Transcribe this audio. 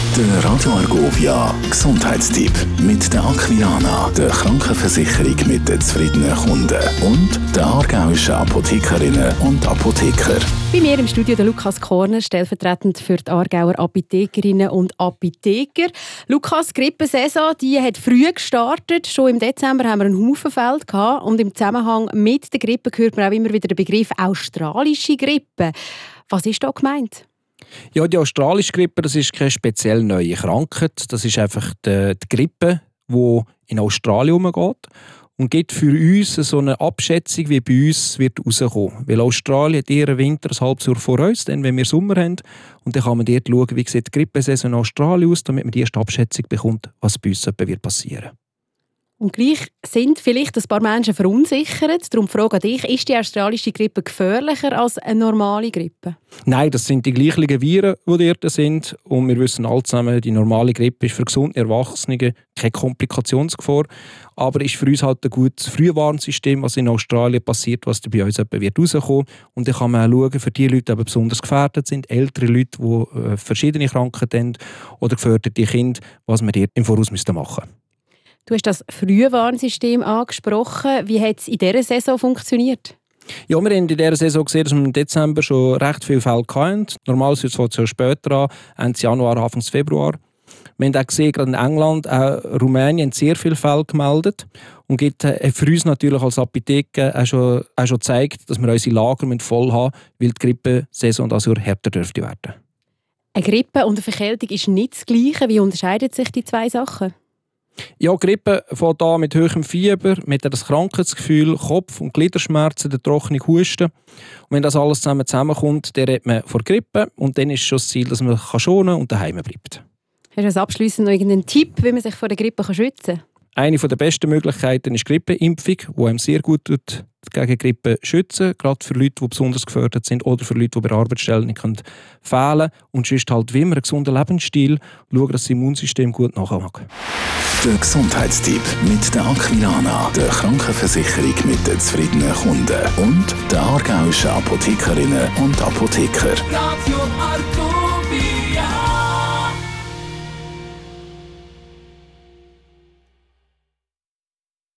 Der Radio Argovia Gesundheitstipp mit der Aquilana, der Krankenversicherung mit den zufriedenen Kunden und der aargauischen Apothekerinnen und Apotheker. Bei mir im Studio der Lukas Korner, stellvertretend für die Aargauer Apothekerinnen und Apotheker. Lukas, Grippesaison, die hat früh gestartet. Schon im Dezember haben wir einen Haufen Fälle gehabt. Und im Zusammenhang mit der Grippe hört man auch immer wieder den Begriff australische Grippe. Was ist da gemeint? Ja, die australische Grippe, das ist keine speziell neue Krankheit. Das ist einfach die Grippe, die in Australien umgeht und gibt für uns so eine Abschätzung, wie bei uns wird rauskommen. Weil Australien hat ihren Winter ein halbes Jahr vor uns, dann, wenn wir Sommer haben. Und dann kann man dort schauen, wie sieht die Grippesaison in Australien aus, damit man die erste Abschätzung bekommt, was bei uns wird passieren. Und gleich sind vielleicht ein paar Menschen verunsichert. Darum frage ich dich, ist die australische Grippe gefährlicher als eine normale Grippe? Nein, das sind die gleichen Viren, die dort sind. Und wir wissen alle zusammen, die normale Grippe ist für gesunde Erwachsene keine Komplikationsgefahr. Aber ist für uns halt ein gutes Frühwarnsystem, was in Australien passiert, was bei uns wird rauskommen. Und dann kann man auch schauen, für die Leute, die besonders gefährdet sind, ältere Leute, die verschiedene Krankheiten haben oder geförderte Kinder, was wir dort im Voraus machen müssen. Du hast das Frühwarnsystem angesprochen. Wie hat es in dieser Saison funktioniert? Ja, wir haben in dieser Saison gesehen, dass wir im Dezember schon recht viele Fälle hatten. Normalerweise fängt es später an, Ende Januar, Anfang Februar. Wir haben auch gesehen, gerade in England, auch Rumänien, haben sehr viele Fälle gemeldet. Und gibt für uns natürlich als Apotheke auch schon gezeigt, dass wir unsere Lager voll haben müssen, weil die Grippesaison das Jahr härter dürfte werden. Eine Grippe und eine Verkältung ist nicht das Gleiche. Wie unterscheiden sich die zwei Sachen? Ja, Grippe fängt an mit hohem Fieber, mit das Krankheitsgefühl, Kopf- und Gliederschmerzen, der trockene Husten. Und wenn das alles zusammenkommt, dann redet man vor Grippe und dann ist schon das Ziel, dass man schonen und daheim bleibt. Hast du als abschliessend noch irgendeinen Tipp, wie man sich vor der Grippe schützen kann? Eine der besten Möglichkeiten ist die Grippeimpfung, die einem sehr gut gegen Grippe schützen, gerade für Leute, die besonders gefördert sind oder für Leute, die bei der Arbeitsstelle nicht fehlen können. Und sonst halt wie immer einen gesunden Lebensstil, schauen, dass das Immunsystem gut nachmacht. Der Gesundheitstipp mit der Aquilana, der Krankenversicherung mit den zufriedenen Kunden und der aargauischen Apothekerinnen und Apotheker. Radio Argovia.